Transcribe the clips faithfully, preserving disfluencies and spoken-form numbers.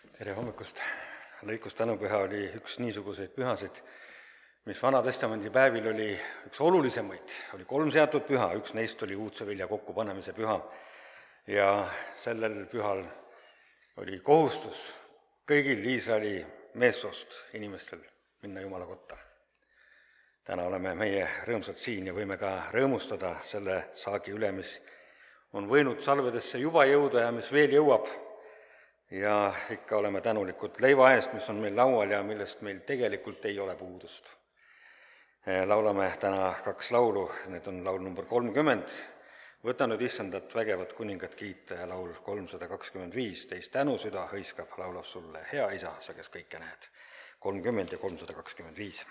Tere hommikust! Lõikus tänupüha oli üks niisuguseid pühasid, mis Vana-testamendi päevil oli üks olulisemaid. Oli kolm seatud püha, üks neist oli uudse vilja kokkupanemise püha. Ja sellel pühal oli kohustus kõigil Iisraeli meessoost inimestel minna Jumala kotta. Täna oleme meie rõõmsad siin ja võime ka rõõmustada selle saagi üle, mis on võinud salvedesse juba jõuda ja mis veel jõuab. Ja ikka oleme tänulikud leiva eest, mis on meil laual ja millest meil tegelikult ei ole puudust. Laulame täna kaks laulu, need on laul number kolmkümmend, Võta nüüd issandat vägevat kuningat kiita, ja laul kolmsada kakskümmend viis, Teist tänusüda hõiskab, laulab sulle hea isa, sa kes kõike näed. kolmkümmend ja kolmsada kakskümmend viis.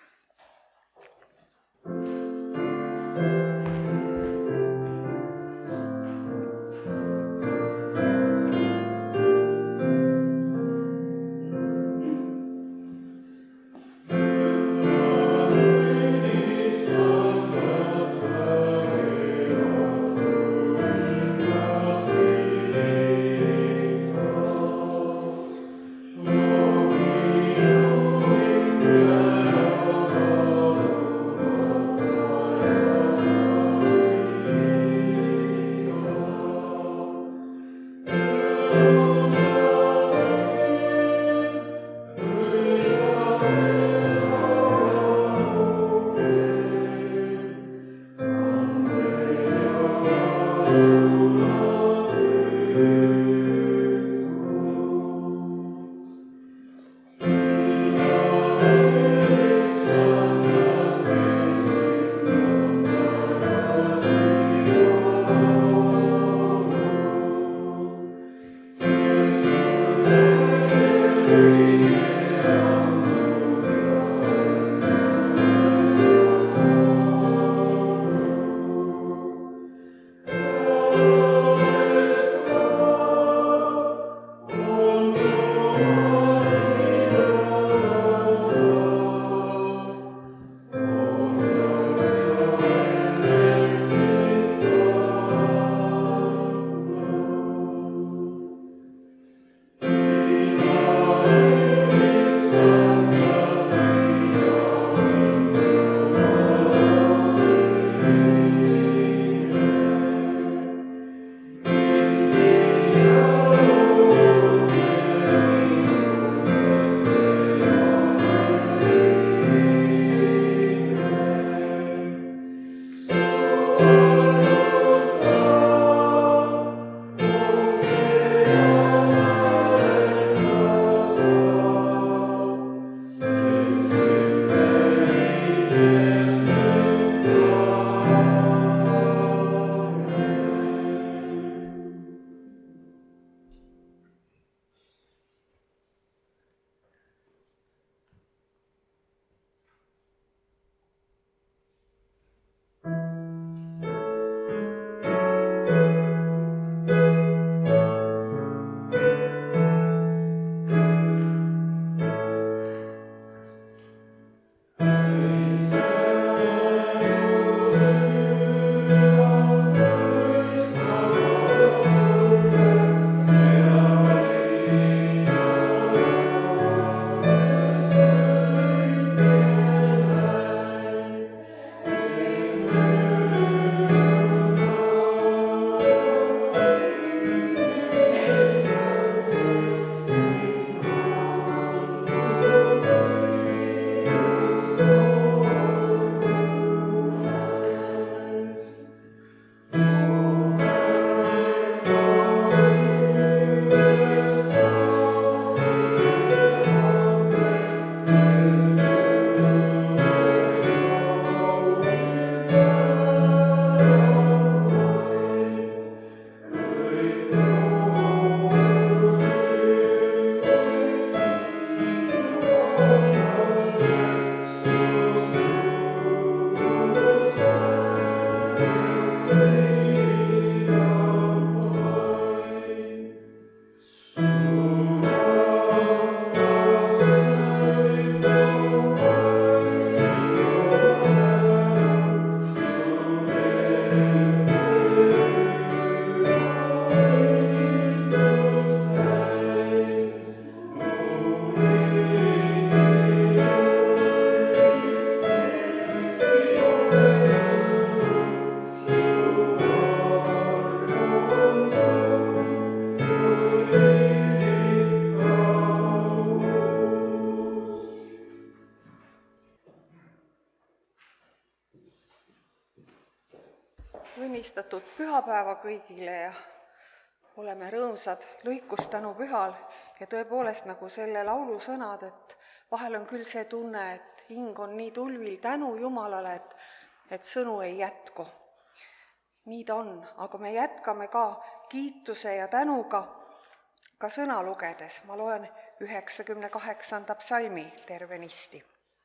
õnnistatud pühapäeva kõigile ja oleme rõõmsad lõikustänupühal ja tõepoolest nagu selle laulu sõnad, et vahel on küll see tunne, et hing on nii tulvil tänu Jumalale, et, et sõnu ei jätku. Nii ta on, aga me jätkame ka kiituse ja tänuga ka sõna lugedes. Ma loen üheksakümne kaheksanda psalmi tervenisti.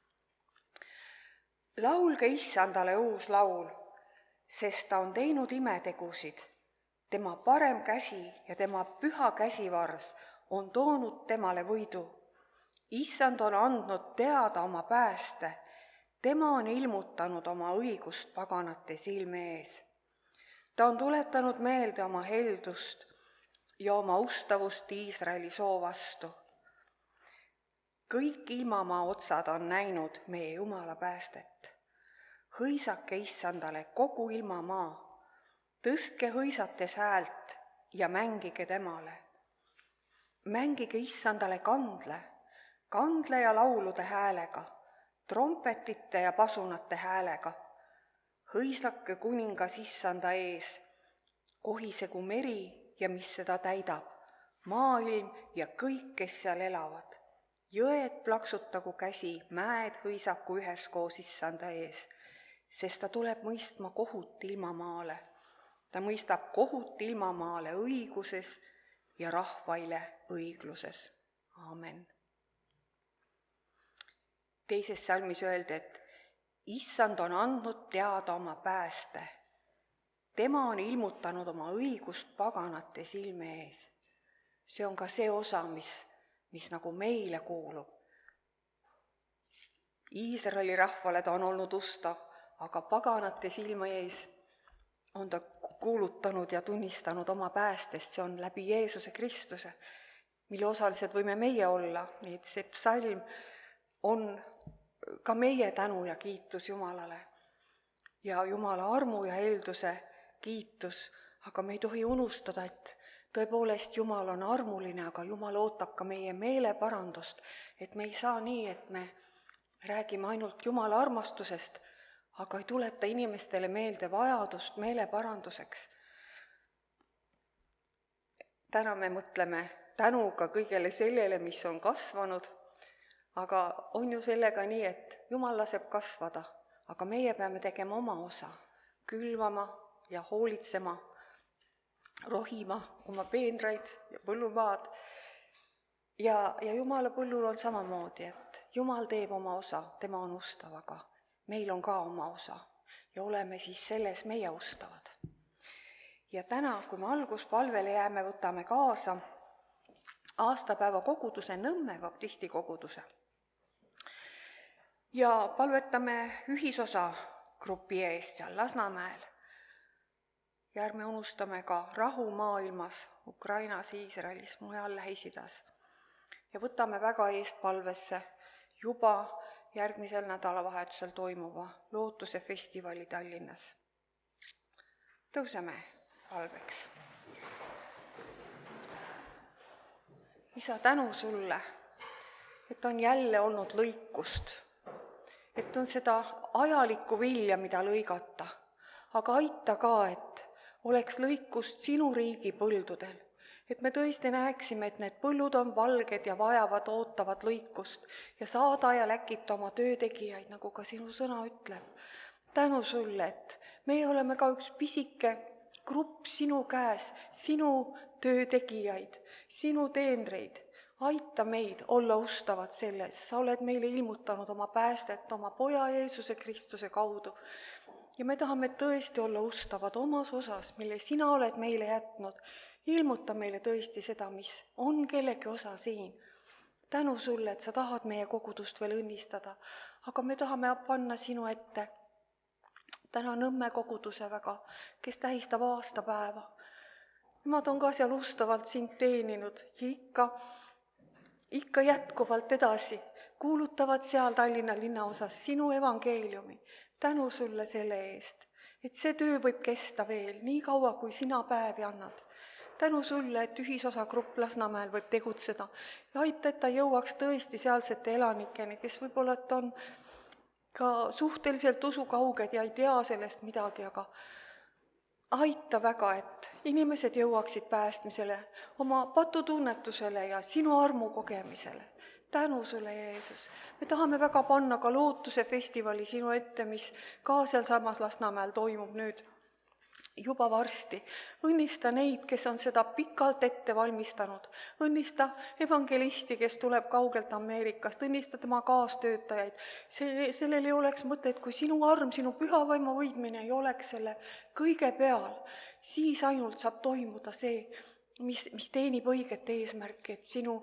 Laulge Issandale uus laul, sest ta on teinud imetegusid. Tema parem käsi ja tema püha käsivars on toonud temale võidu. Issand on andnud teada oma pääste. Tema on ilmutanud oma õigust paganate silme ees. Ta on tuletanud meelde oma heldust ja oma ustavust Iisraeli soo vastu. Kõik ilmamaa otsad on näinud meie Jumala päästet. Hõisake Issandale kogu ilmamaa, tõstke hõisates häält ja mängige temale. Mängige Issandale kandle, kandle ja laulude häälega, trompetite ja pasunate häälega. Hõisake kuningas Issanda ees, kohisegu meri ja mis seda täidab, maailm ja kõik, kes seal elavad. Jõed plaksutagu käsi, mäed hõisaku üheskoos Issanda ees, sest ta tuleb mõistma kohut ilmamaale. Ta mõistab kohut ilmamaale õiguses ja rahvaile õigluses. Aamen. Teises salmis öeldi, et Issand on andnud teada oma pääste. Tema on ilmutanud oma õigust paganate silme ees. See on ka see osa, mis, mis nagu meile kuulub. Iisraeli rahvale ta on olnud ustav, aga paganate silma ees on ta kuulutanud ja tunnistanud oma päästest. See on läbi Jeesuse Kristuse, mille osalised võime meie olla. Nii et see psalm on ka meie tänu ja kiitus Jumalale ja Jumala armu ja helduse kiitus, aga me ei tohi unustada, et tõepoolest Jumal on armuline, aga Jumal ootab ka meie meeleparandust, et me ei saa nii, et me räägime ainult Jumala armastusest, aga ei tuleta inimestele meelde vajadust meeleparanduseks. Täna me mõtleme tänuga kõigele sellele, mis on kasvanud, aga on ju sellega nii, et Jumal laseb kasvada, aga meie peame tegema oma osa, külvama ja hoolitsema, rohima oma peenraid ja põllumaad. Ja, ja Jumala põllul on samamoodi, et Jumal teeb oma osa, tema on ustav, aga meil on ka oma osa ja oleme siis selles meie ustavad. Ja täna, kui me alguspalvele jääme, võtame kaasa aastapäeva koguduse, Nõmme baptisti koguduse. Ja palvetame ühisosa grupi eest seal Lasnamäel. Ja ärme unustame ka rahu maailmas, Ukrainas, Iisraelis, mujal Lähis-Idas. Ja võtame väga eest palvesse juba järgmisel nädalavahetusel toimuva Lootuse festivali Tallinnas. Tõuseme palveks. Isa, tänu sulle, et on jälle olnud lõikust, et on seda ajalikku vilja, mida lõigata, aga aita ka, et oleks lõikust sinu riigi põldudel, et me tõesti näeksime, et need põllud on valged ja vajavad, ootavad lõikust ja saada ja läkita oma töötegijaid, nagu ka sinu sõna ütleb. Tänu sulle, et meie oleme ka üks pisike grupp sinu käes, sinu töötegijaid, sinu teenreid. Aita meid olla ustavad selles. Sa oled meile ilmutanud oma päästet oma poja Jeesuse Kristuse kaudu. Ja me tahame tõesti olla ustavad omas osas, mille sina oled meile jätnud. Ilmuta meile tõesti seda, mis on kellegi osa siin. Tänu sulle, et sa tahad meie kogudust veel õnnistada, aga me tahame panna sinu ette täna Nõmme koguduse väga, kes tähistab aastapäeva. Nemad on ka seal ustavalt sind teeninud ja ikka, ikka jätkuvalt edasi kuulutavad seal Tallinna linnaosas sinu evangeeliumi. Tänu sulle selle eest, et see töö võib kesta veel nii kaua, kui sina päevi annad. Tänu sulle, et ühisosa grupp Lasnamäel võib tegutseda ja aita, et ta jõuaks tõesti sealsete elanikeni, kes võib-olla on ka suhteliselt usukauged ja ei tea sellest midagi, aga, aita väga, et inimesed jõuaksid päästmisele, oma patutunnetusele ja sinu armu kogemisele. Tänu sulle, Jeesus. Me tahame väga panna ka Lootuse festivali sinu ette, mis ka sealsamas Lasnamäel toimub nüüd juba varsti. Õnnista neid, kes on seda pikalt ette valmistanud. Õnnista evangelisti, kes tuleb kaugelt Ameerikast. Õnnista tema kaastöötajaid. See, sellel ei oleks mõtet, kui sinu arm, sinu püha vaimu võidmine ei oleks selle kõige peal. Siis ainult saab toimuda see, mis, mis teenib õiget eesmärki, et sinu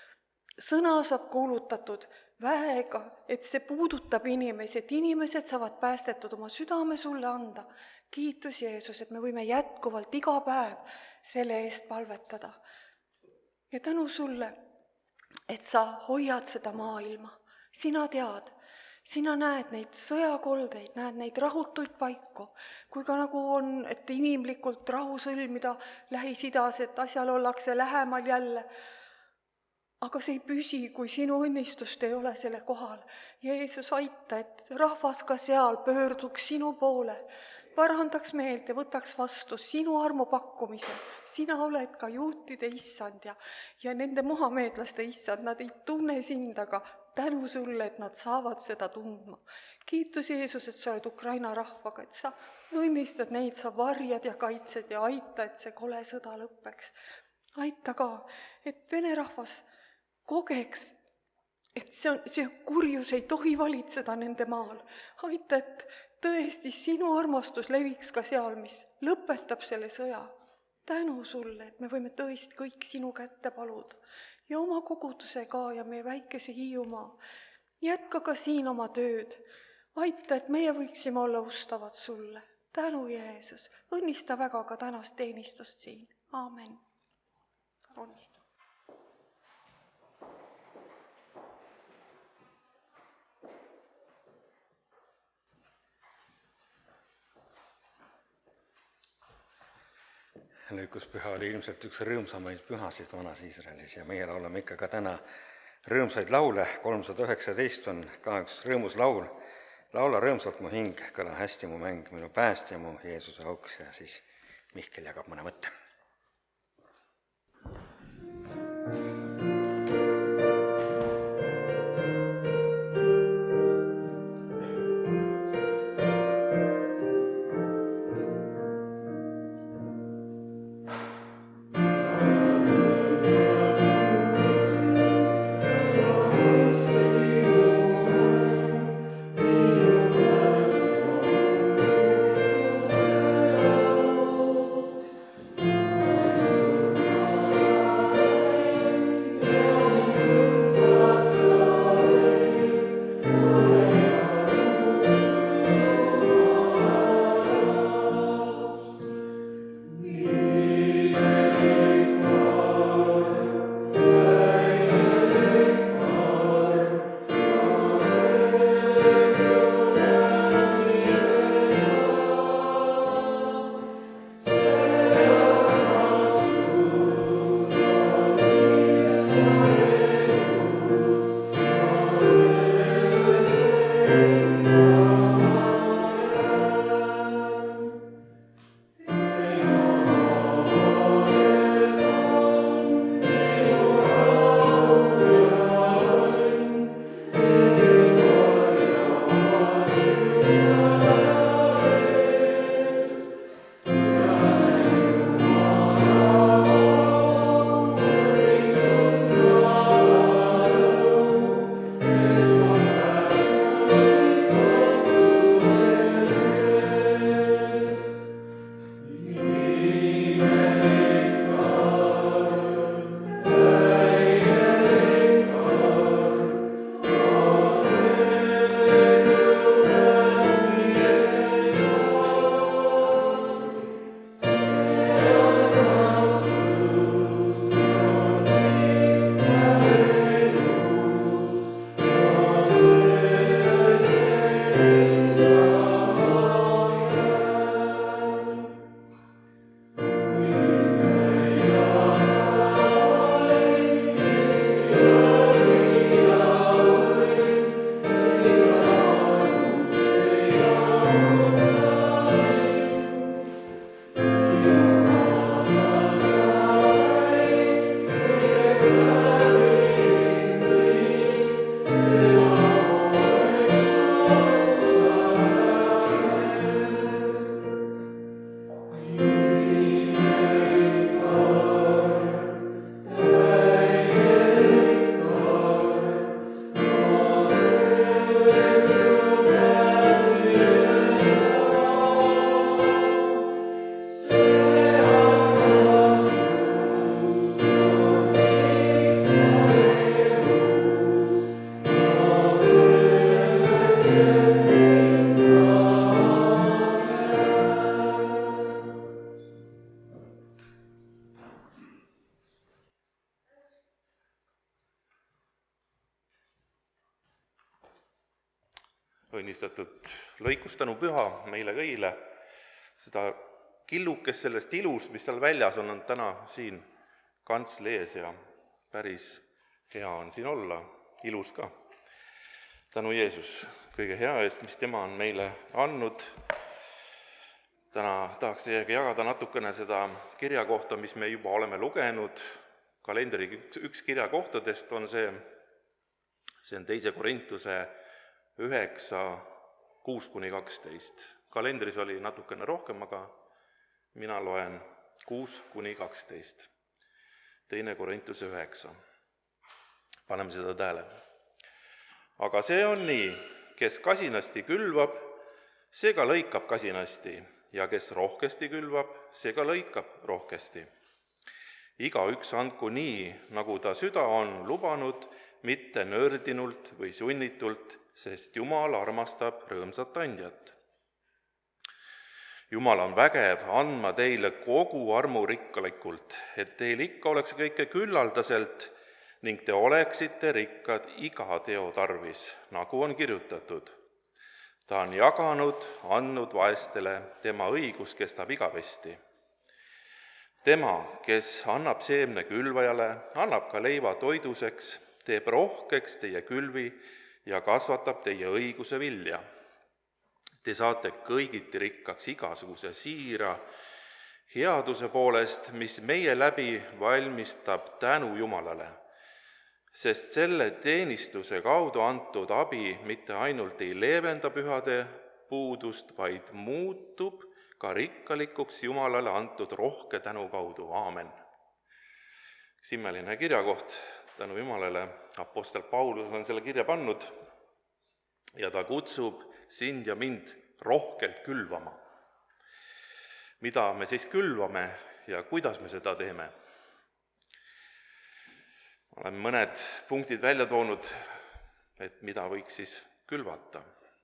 sõna saab kuulutatud väega, et see puudutab inimesi, et inimesed saavad päästetud oma südame sulle anda. Kiitus, Jeesus, et me võime jätkuvalt iga päev selle eest palvetada. Ja tänu sulle, et sa hoiad seda maailma. Sina tead, sina näed neid sõjakoldeid, näed neid rahutuid paiku, kui ka nagu on, et inimlikult rahu sõlmida Lähis-Idas, et asjal ollakse lähemal jälle. Aga see ei püsi, kui sinu õnnistust ei ole selle kohal. Jeesus, aita, et rahvas ka seal pöörduks sinu poole, parandaks meelt ja võtaks vastu sinu armu pakkumise. Sina oled ka juutide issand ja, ja nende muhameedlaste issand. Nad ei tunne sind, aga tänu sulle, et nad saavad seda tundma. Kiitus, Jeesus, et sa oled Ukraina rahvaga, et sa õnnistad neid, sa varjad ja kaitsed ja aita, et see kole sõda lõppeks. Aita ka, et vene rahvas kogeks, et see, on, see kurjus ei tohi valitseda nende maal. Aita, et tõesti sinu armastus leviks ka seal, mis lõpetab selle sõja. Tänu sulle, et me võime tõesti kõik sinu kätte paluda ja oma koguduse ka ja meie väikese Hiiumaa. Jätka ka siin oma tööd. Aita, et meie võiksime olla ustavad sulle. Tänu, Jeesus. Õnnista väga ka tänast teenistust siin. Aamen. Õnnista. Lõikuspüha oli ilmselt üks rõõmsamaid pühasid vanas Iisraelis ja meie laulame ikka ka täna rõõmsaid laule. kolmsada üheksateist on ka üks rõõmus laul. Laula rõõmsalt mu hing, kõla hästi mu mäng, minu päästja, mu Jeesuse auks ja siis Mihkel jagab mõne mõtte. Thank you. õnnistatud lõikustänupüha meile kõigile. Seda killukest sellest ilust, mis seal väljas on, on täna siin kantsli ees ja päris hea on siin olla, ilus ka. Tänu Jeesus kõige hea eest, mis tema on meile andnud. Täna tahaks teiega jagada natukene seda kirja kohta, mis me juba oleme lugenud. Kalendri üks kirja kohtadest on see, see on teise Korintuse üheksa, kuus kuni kaksteist. Kalendris oli natukene rohkem, aga mina loen kuus kuni kaksteist. Teine Korintuse üheksa. Paneme seda tähele. Aga see on nii, kes kasinasti külvab, see ka lõikab kasinasti, ja kes rohkesti külvab, see ka lõikab rohkesti. Igaüks andku nii, nagu ta süda on lubanud, mitte nördinult või sunnitult, sest Jumal armastab rõõmsat andjat. Jumal on vägev andma teile kogu armu rikkalikult, et teil ikka oleks kõike küllaldaselt ning te oleksite rikkad iga teo tarvis, nagu on kirjutatud. Ta on jaganud, andnud vaestele, tema õigus kestab igavesti. Tema, kes annab seemne külvajale, annab ka leiva toiduseks, teeb rohkeks teie külvi ja kasvatab teie õiguse vilja. Te saate kõigiti rikkaks igasuguse siira headuse poolest, mis meie läbi valmistab tänu Jumalale, sest selle teenistuse kaudu antud abi mitte ainult ei leevenda pühade puudust, vaid muutub ka rikkalikuks Jumalale antud rohke tänu kaudu. Aamen. Üks imeline kirjakoht, tänu Jumalale. Apostel Paulus on selle kirja pannud ja ta kutsub sind ja mind rohkelt külvama. Mida me siis külvame ja kuidas me seda teeme? Olen mõned punktid välja toonud, et mida võiks siis külvata.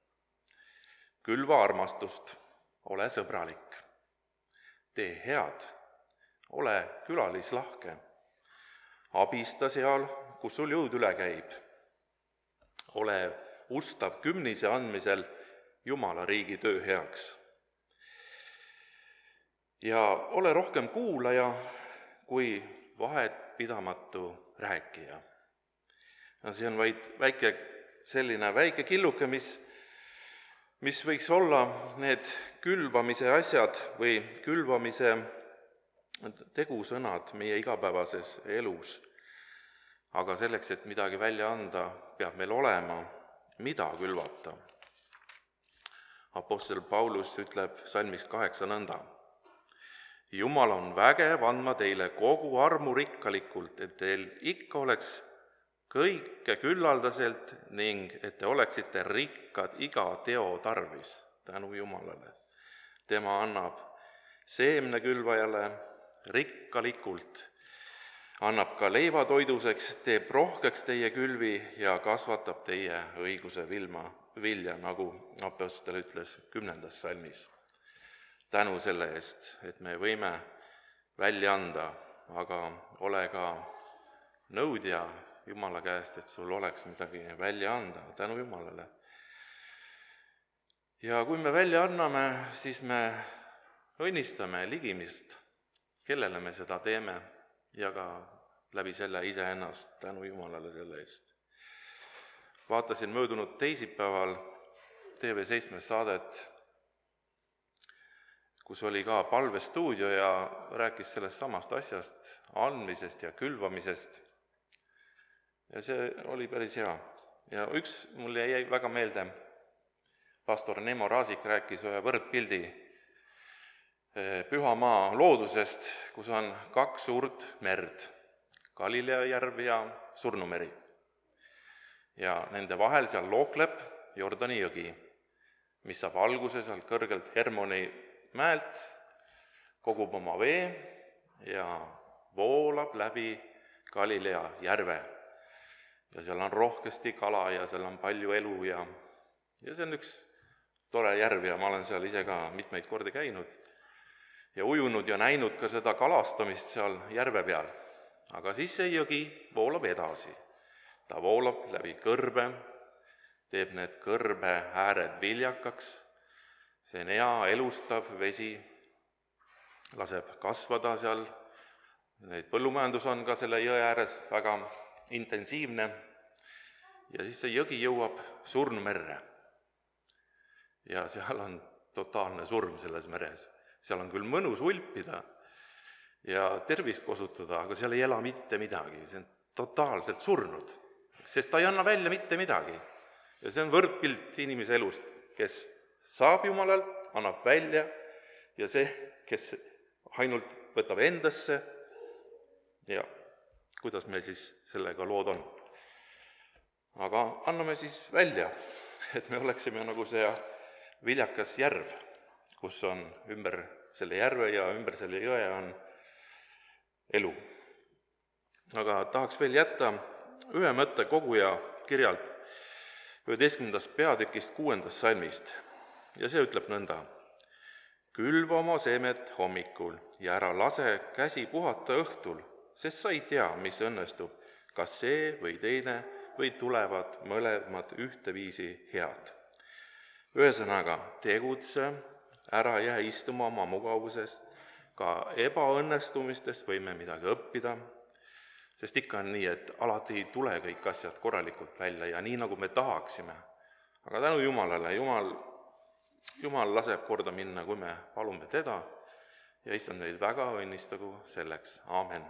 Külva armastust, ole sõbralik. Tee head, ole külalislahke. Abista seal, kus sul jõud üle käib. Ole ustav kümnise andmisel Jumala riigi töö heaks. Ja ole rohkem kuulaja kui vahetpidamatu rääkija. Ja see on vaid väike, selline väike killuke, mis, mis võiks olla need külvamise asjad või külvamise tegusõnad meie igapäevases elus. Aga selleks, et midagi välja anda, peab meil olema, mida külvata. Apostel Paulus ütleb salmis kaheksa nõnda. Jumal on vägev andma teile kogu armu rikkalikult, et teil ikka oleks kõike küllaldaselt ning et te oleksite rikkad iga teo tarvis tänu Jumalale. Tema annab seemne külvajale rikkalikult, annab ka leiva toiduseks, teeb rohkeks teie külvi ja kasvatab teie õiguse vilma, vilja, nagu apostel ütles kümnendas salmis. Tänu selle eest, et me võime välja anda, aga ole ka nõudja Jumala käest, et sul oleks midagi välja anda, tänu Jumalale. Ja kui me välja anname, siis me õnnistame ligimist, kellele me seda teeme, ja ka läbi selle iseennast, tänu Jumalale selle eest. Vaatasin möödunud teisipäeval T V seitsme saadet, kus oli ka palvestuudio ja rääkis sellest samast asjast, andmisest ja külvamisest. Ja see oli päris hea. Ja üks mulle jäi väga meelde, pastor Nemo Raasik rääkis ühe võrdpildi Püha maa loodusest, kus on kaks suurt merd, Galilea järv ja Surnumeri. Ja nende vahel seal lookleb Jordani jõgi, mis saab alguse seal kõrgelt Hermoni mäelt, kogub oma vee ja voolab läbi Galilea järve. Ja seal on rohkesti kala ja seal on palju elu ja, ja see on üks tore järv ja ma olen seal ise ka mitmeid kordi käinud ja ujunud ja näinud ka seda kalastamist seal järve peal. Aga siis see jõgi voolab edasi. Ta voolab läbi kõrbe teeb need kõrbe ääred viljakaks, see on hea elustav vesi, laseb kasvada seal, neid põllumajandus on ka selle jõe ääres väga intensiivne, ja siis see jõgi jõuab surnumerre. Ja seal on totaalne surm selles meres. Seal on küll mõnus ulpida ja tervist kosutada, aga seal ei ela mitte midagi, see on totaalselt surnud, sest ta ei anna välja mitte midagi. Ja see on võrdpilt inimese elust, kes saab Jumalalt, annab välja, ja see, kes ainult võtab endasse, ja kuidas meil siis sellega lood on. Aga anname siis välja, et me oleksime nagu see viljakas järv, kus on ümber selle järve ja ümber selle jõe on elu. Aga tahaks veel jätta ühe mõtte koguja kirjalt üheteistkümnendast peatükist kuuendast salmist, ja see ütleb nõnda. Külva oma seemet hommikul ja ära lase käsi puhata õhtul, sest sa ei tea, mis õnnestub, kas see või teine või tulevad mõlemad ühteviisi head. Ühesõnaga, tegutse, ära jää istuma oma mugavusest, ka ebaõnnestumistest võime midagi õppida, sest ikka on nii, et alati ei tule kõik asjad korralikult välja ja nii, nagu me tahaksime. Aga tänu Jumalale, Jumal, Jumal laseb korda minna, kui me palume teda, ja issand meid väga õnnistagu selleks. Aamen.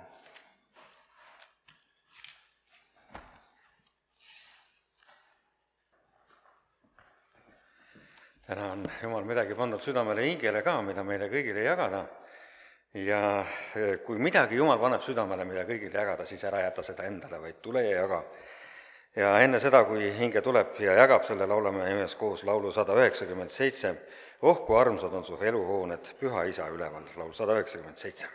Täna on Jumal midagi pannud südamele hingele ka, mida meile kõigile jagada. Ja kui midagi Jumal paneb südamele, mida kõigile jagada, siis ära jäta seda endale, vaid tule ja jaga. Ja enne seda, kui hinge tuleb ja jagab, selle laulame ühes koos laulu sada üheksakümmend seitse. Oh, kui armsad on su eluhooned, Püha Isa üleval, laul sada üheksakümmend seitse.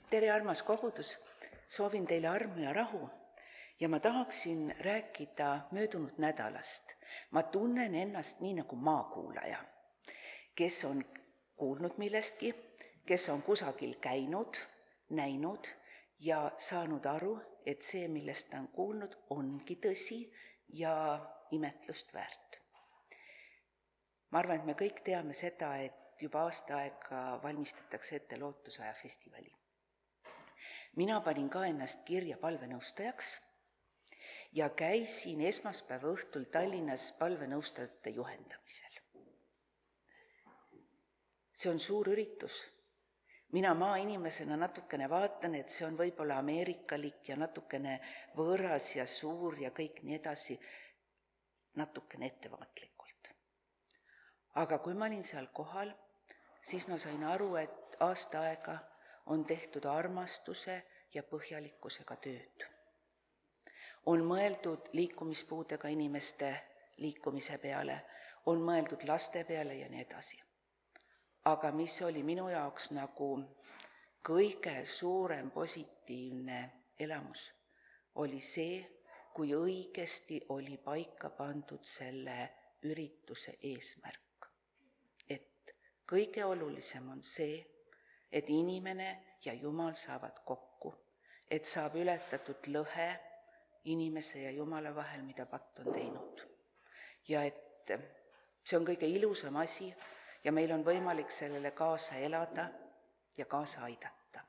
tere, armas kogudus, soovin teile armu ja rahu ja ma tahaksin rääkida möödunud nädalast. Ma tunnen ennast nii nagu maakuulaja, kes on kuulnud millestki, kes on kusagil käinud, näinud ja saanud aru, et see, millest ta on kuulnud, ongi tõsi ja imetlust väärt. Ma arvan, et me kõik teame seda, et juba aasta aega valmistatakse ette Lootusaja festivali. Mina panin ka ennast kirja palvenõustajaks ja käisin esmaspäeva õhtul Tallinnas palvenõustajate juhendamisel. See on suur üritus. Mina maainimesena natukene vaatan, et see on võib-olla ameerikalik ja natukene võõras ja suur ja kõik nii edasi, natukene ettevaatlikult. Aga kui ma olin seal kohal, siis ma sain aru, et aasta aega on tehtud armastuse ja põhjalikkusega tööd. On mõeldud liikumispuudega inimeste liikumise peale, on mõeldud laste peale ja nii edasi. Aga mis oli minu jaoks nagu kõige suurem positiivne elamus, oli see, kui õigesti oli paika pandud selle ürituse eesmärk. Et kõige olulisem on see, et inimene ja Jumal saavad kokku, et saab ületatud lõhe inimese ja Jumala vahel, mida patt on teinud. Ja et see on kõige ilusam asi ja meil on võimalik sellele kaasa elada ja kaasa aidata.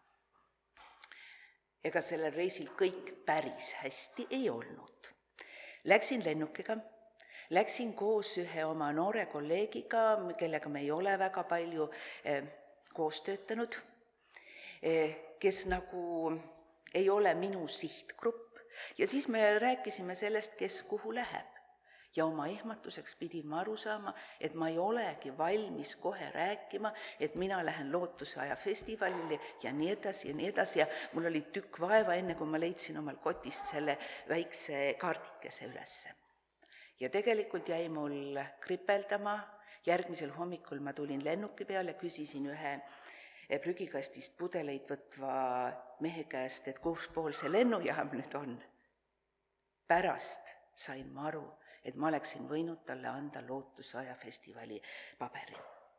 Ega sellel reisil kõik päris hästi ei olnud. Läksin lennukiga, läksin koos ühe oma noore kolleegiga, kellega me ei ole väga palju eh, koos töötanud, eh, kes nagu ei ole minu sihtgrupp. Ja siis me rääkisime sellest, kes kuhu läheb. Ja oma ehmatuseks pidin ma aru saama, et ma ei olegi valmis kohe rääkima, et mina lähen Lootusaja festivalile ja nii edasi ja nii edasi. Ja mul oli tükk vaeva enne, kui ma leidsin omal kotist selle väikse kaardikese ülesse. Ja tegelikult jäi mul kripeldama. Järgmisel hommikul ma tulin lennuki peale, küsisin ühe prügikastist pudeleid võtva mehe käest, et kus pool see lennujaam nüüd on. Pärast sain ma aru, et ma oleksin võinud talle anda Lootusaja festivali paberi.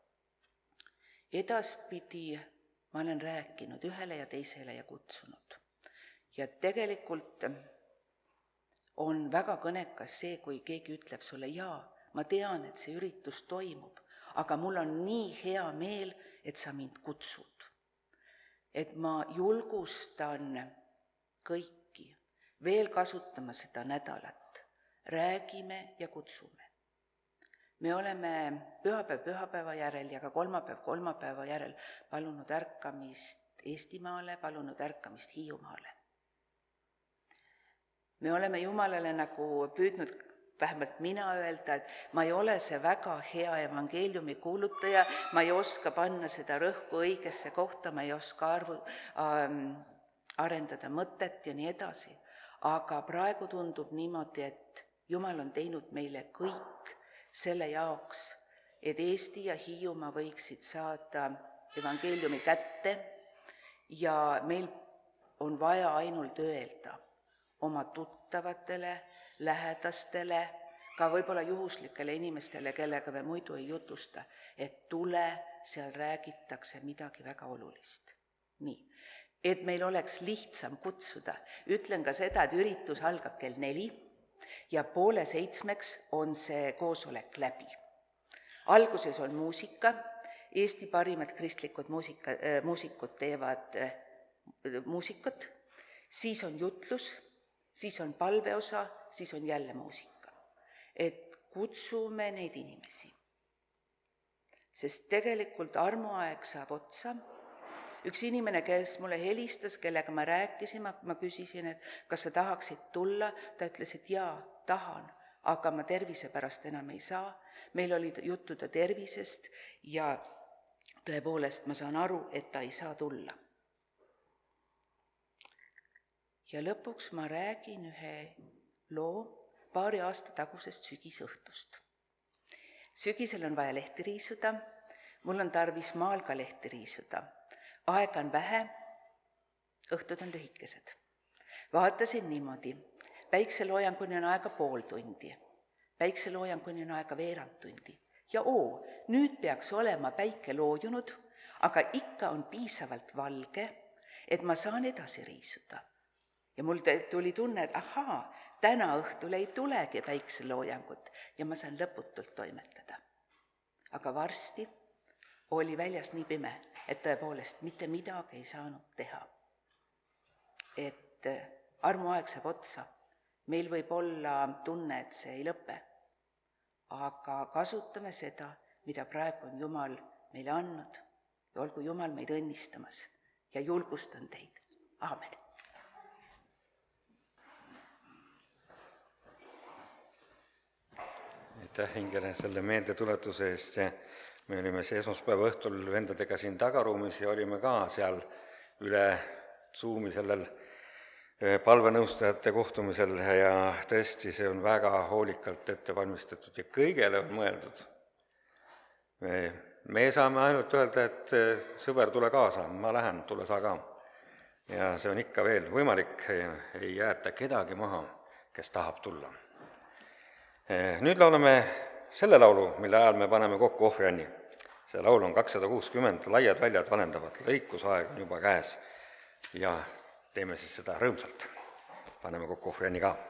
Edaspidi ma olen rääkinud ühele ja teisele ja kutsunud. Ja tegelikult on väga kõnekas see, kui keegi ütleb sulle, jaa, ma tean, et see üritus toimub, aga mul on nii hea meel, et sa mind kutsud. Et ma julgustan kõiki veel kasutama seda nädalat. Räägime ja kutsume. Me oleme pühapäev pühapäeva järel ja ka kolmapäev kolmapäeva järel palunud ärkamist Eestimaale, palunud ärkamist Hiiumaale. Me oleme Jumalale nagu püüdnud, vähemalt mina öelda, et ma ei ole see väga hea evangeeliumi kuulutaja, ma ei oska panna seda rõhku õigesse kohta, ma ei oska arvu, ähm, arendada mõtet ja nii edasi. Aga praegu tundub niimoodi, et Jumal on teinud meile kõik selle jaoks, et Eesti ja Hiiumaa võiksid saada evangeeliumi kätte ja meil on vaja ainult öelda oma tuttavatele, lähedastele, ka võib-olla juhuslikele inimestele, kellega me muidu ei jutusta, et tule, seal räägitakse midagi väga olulist. Nii, et meil oleks lihtsam kutsuda. Ütlen ka seda, et üritus algab kell neli ja poole seitsmeks on see koosolek läbi. Alguses on muusika, Eesti parimad kristlikud muusika, äh, muusikud teevad äh, muusikut, siis on jutlus, siis on palveosa, siis on jälle muusika. Et kutsume neid inimesi. Sest tegelikult armuaeg saab otsa. Üks inimene, kes mulle helistas, kellega ma rääkisin, ma küsisin, et kas sa tahaksid tulla, ta ütles, et jaa, tahan, aga ma tervise pärast enam ei saa. Meil oli juttu ta tervisest ja tõepoolest ma saan aru, et ta ei saa tulla. Ja lõpuks ma räägin ühe loo paari aasta tagusest sügisõhtust. Sügisel on vaja lehti riisuda, mul on tarvis maal ka lehti riisuda. Aega on vähe õhtud on lühikesed. Vaatasin niimoodi, päikseloojanguni on aega pool tundi, päikseloojanguni on aega veerand tundi ja oo, nüüd peaks olema päike loojunud, aga ikka on piisavalt valge, et ma saan edasi riisuda. Ja mul tuli tunne, et ahaa, täna õhtul ei tulegi päikseloojangut ja ma saan lõputult toimetada. Aga varsti oli väljas nii pime, et tõepoolest mitte midagi ei saanud teha. Et armuaeg saab otsa, meil võib olla tunne, et see ei lõpe, aga kasutame seda, mida praegu on Jumal meile andnud ja olgu Jumal meid õnnistamas ja julgustan teid. Aamen. Aitäh Ingele selle meeldetuletuse eest ja me olime see esmaspäeva õhtul vendadega siin tagaruumis ja olime ka seal üle Zoomi sellel palvenõustajate kohtumisel ja tõesti, see on väga hoolikalt ette valmistatud ja kõigele on mõeldud. Me, me saame ainult öelda, et sõber, tule kaasa, ma lähen, tule sa ka. Ja see on ikka veel võimalik, ei jäeta kedagi maha, kes tahab tulla. Nüüd laulame selle laulu, mille ajal me paneme kokku ohvrianni. See laul on kakssada kuuskümmend, laiad väljad valendavad, lõikusaeg on juba käes ja teeme siis seda rõõmsalt. Paneme kokku ohvrianni ka.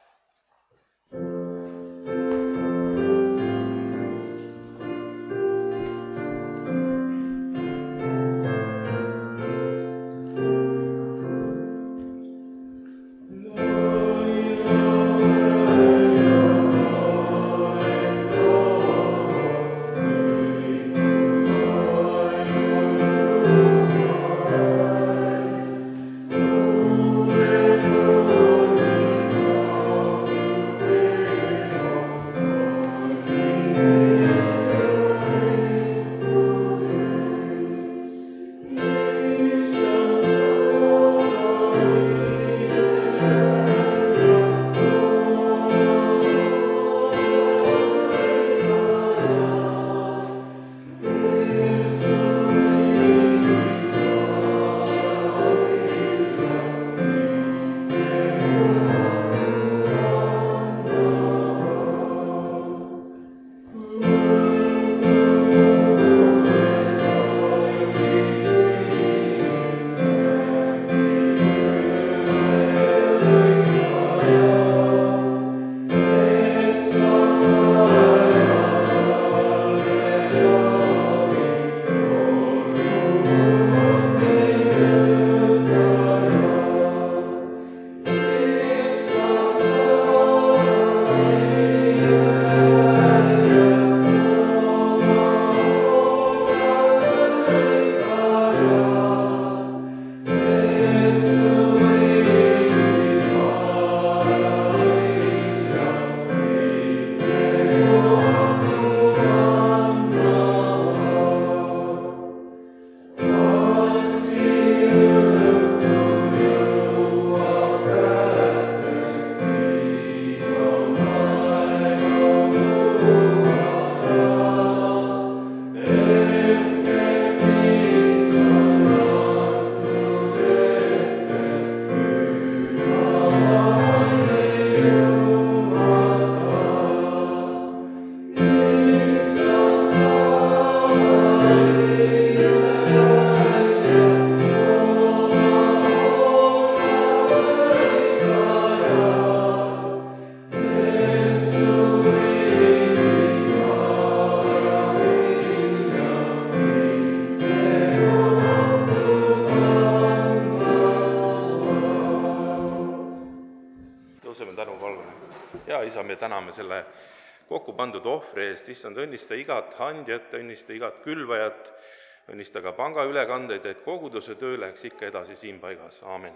Isa, me täname selle kokku pandud ohvri eest, issand, õnnista igat andjat, õnnista igat külvajat, õnnista ka pangaülekandeid, et koguduse töö läheks ikka edasi siin paigas. Aamen.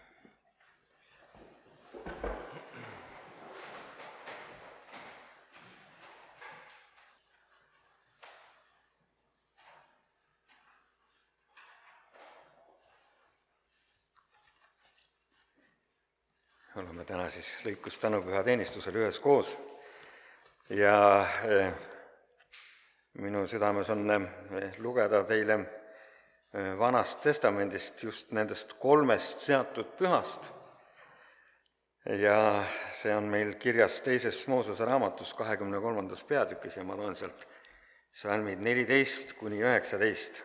Oleme täna siis lõikus tänupüha teenistusel ühes koos ja minu südames on lugeda teile Vanast Testamendist, just nendest kolmest seatud pühast. Ja see on meil kirjas teises Moosese raamatus kahekümne kolmandas peatükis ja ma loen sealt salmid neliteist kuni üheksateist.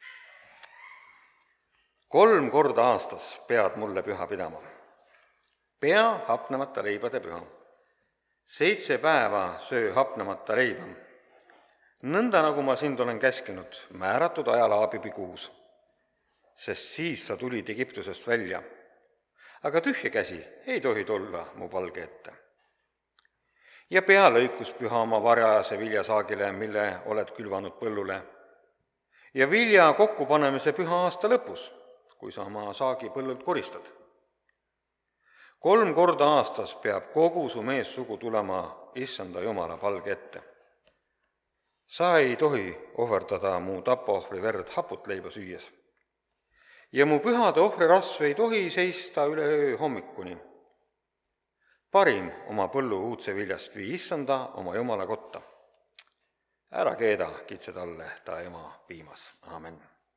Kolm korda aastas pead mulle püha pidama. Pea hapnemata leibade püha. Seitse päeva söö hapnemata leiba. Nõnda, nagu ma sind olen käskinud, määratud ajal Aabibikuus, sest siis sa tulid Egiptusest välja. Aga tühja käsi ei tohi tulla mu palge ette. Ja pea lõikuspüha oma varajase viljasaagile, mille oled külvanud põllule. Ja vilja kokkupanemise püha aasta lõpus, kui sa oma saagi põllult koristad. Kolm korda aastas peab kogu su meessugu tulema Issanda Jumala palge ette. Sa ei tohi ohverdada mu tapaohvri verd haput leiba süües. Ja mu pühade ohvrirasv ei tohi seista üle öö hommikuni. Parim oma põllu uudse viljast vii Issanda oma Jumala kotta. Ära keeda kitse talle ta ema piimas. Aamen.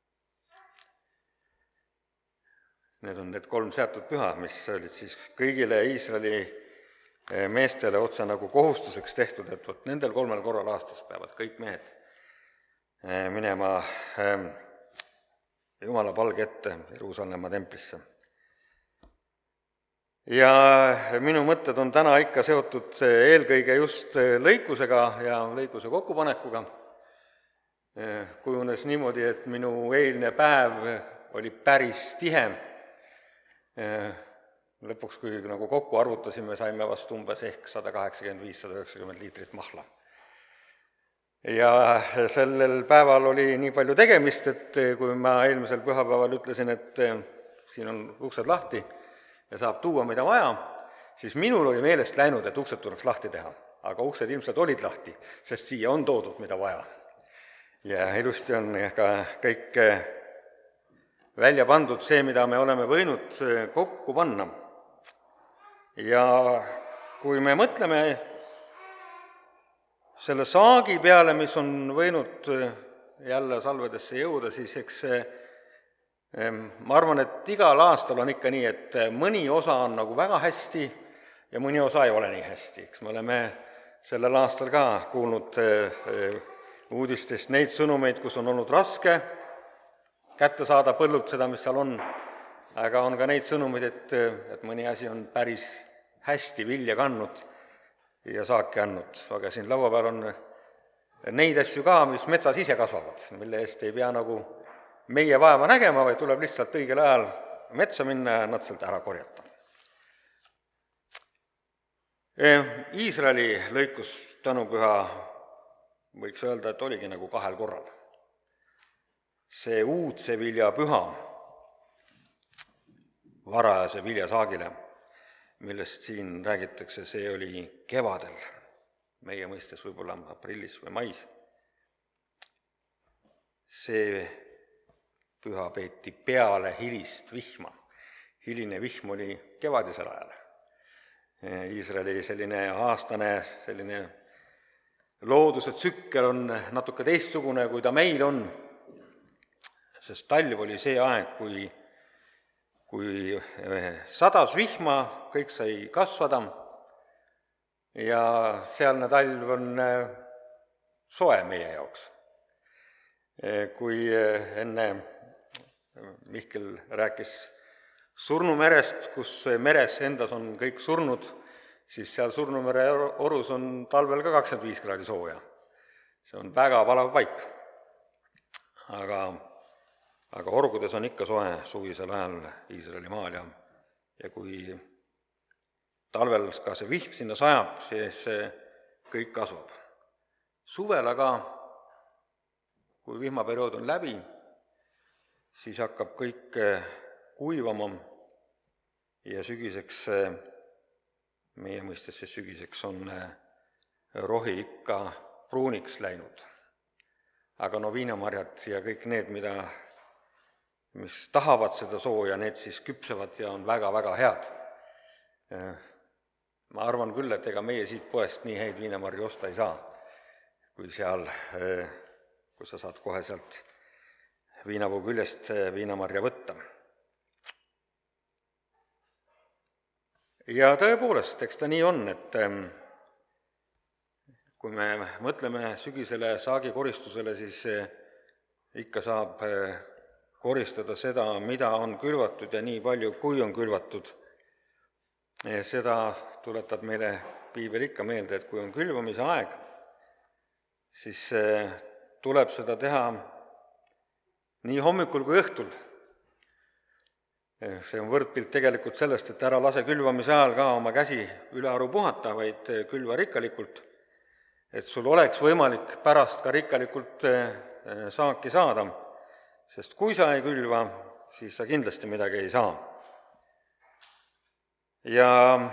Need on need kolm seatud püha, mis olid siis kõigile Iisraeli meestele otse nagu kohustuseks tehtud, et võt nendel kolmel korral aastas peavad kõik mehed minema Jumala palge ette Jeruusalemma templisse. Ja minu mõtted on täna ikka seotud eelkõige just lõikusega ja lõikuse kokkupanekuga. Kujunes niimoodi, et minu eilne päev oli päris tihe. Lõpuks, kui nagu kokku arvutasime, saime vast umbes ehk sada kaheksakümmend viis sada üheksakümmend liitrit mahla. Ja sellel päeval oli nii palju tegemist, et kui ma eelmisel pühapäeval ütlesin, et siin on uksed lahti ja saab tuua, mida vaja, siis minul oli meelest läinud, et uksed tuleks lahti teha. Aga uksed ilmselt olid lahti, sest siia on toodud, mida vaja. Ja ilusti on ka kõik välja pandud see, mida me oleme võinud kokku panna. Ja kui me mõtleme selle saagi peale, mis on võinud jälle salvedesse jõuda, siis eks see, ma arvan, et igal aastal on ikka nii, et mõni osa on nagu väga hästi ja mõni osa ei ole nii hästi. Eks me oleme sellel aastal ka kuulnud uudistest neid sõnumeid, kus on olnud raske kätte saada põllult seda, mis seal on, aga on ka neid sõnumeid, et, et mõni asi on päris hästi vilja kandnud ja saaki andnud, aga siin laua peal on neid asju ka, mis metsas ise kasvavad, mille eest ei pea nagu meie vaeva nägema, vaid tuleb lihtsalt õigel ajal metsa minna ja nad sealt ära korjata. Iisraeli lõikus tänupüha võiks öelda, et oligi nagu kahel korral. See uudse vilja püha varajase viljasaagile, millest siin räägitakse, see oli kevadel, meie mõistes võib-olla aprillis või mais. See püha peeti peale hilist vihma. Hiline vihm oli kevadisel ajal. Iisraeli selline aastane selline looduse tsükkel on natuke teistsugune, kui ta meil on, sest talv oli see aeg, kui kui sadas vihma, kõik sai kasvada ja sealne talv on soe meie jaoks. Kui enne Mihkel rääkis surnumerest, kus meres endas on kõik surnud, siis seal Surnumere orus on talvel ka kakskümmend viis kraadi sooja. See on väga palav paik. Aga Aga orgudes on ikka soe suvisel ajal Iisraeli maal ja, ja kui talvel ka see vihm sinna sajab, siis kõik kasvab. Suvel aga, kui vihmaperiood on läbi, siis hakkab kõik kuivama ja sügiseks, meie mõistes see sügiseks on rohi ikka pruuniks läinud. Aga no viinamarjad ja kõik need, mida mis tahavad seda sooja, need siis küpsevad ja on väga-väga head. Ma arvan küll, et ega meie siit poest nii häid viinamarju osta ei saa, kui seal, kui sa saad kohe sealt viinapuu küljest viinamarja võtta. Ja tõepoolest, eks ta nii on, et kui me mõtleme sügisele saagikoristusele, siis ikka saab koristada seda, mida on külvatud ja nii palju, kui on külvatud. Seda tuletab meile piibel ikka meelde, et kui on külvamise aeg, siis tuleb seda teha nii hommikul kui õhtul. See on võrdpilt tegelikult sellest, et ära lase külvamise ajal ka oma käsi ülearu puhata, vaid külva rikkalikult, et sul oleks võimalik pärast ka rikkalikult saaki saada, sest kui sa ei külva, siis sa kindlasti midagi ei saa. Ja